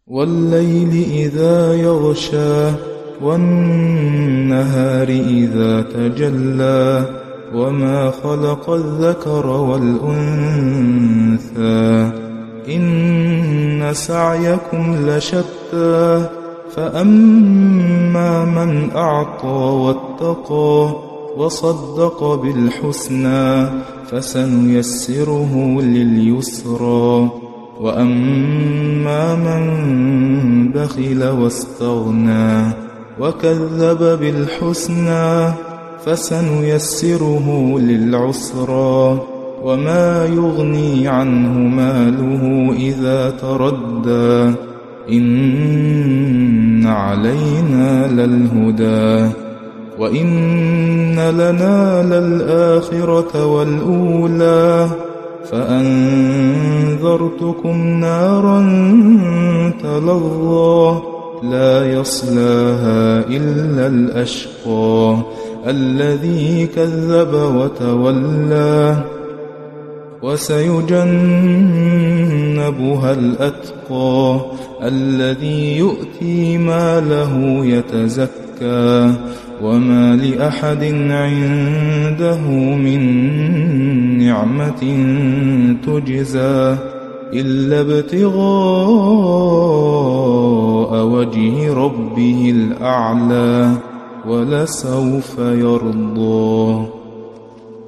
والليل إذا يغشى والنهار إذا تجلى وما خلق الذكر والأنثى إن سعيكم لشتى فأما من أعطى واتقى وصدق بالحسنى فسنيسره لليسرى وأما من بخل واستغنى وكذب بالحسنى فسنيسره للعسرى وما يغني عنه ماله إذا تردى إن علينا للهدى وإن لنا للآخرة والأولى فأنذرتكم نارا تلظى لا يصلاها إلا الأشقى الذي كذب وتولى وسيجنبها الأتقى الذي يؤتي ماله يتزكى وما لأحد عنده من نعمة تجزى إلا ابتغاء وجه ربه الأعلى ولسوف يرضى.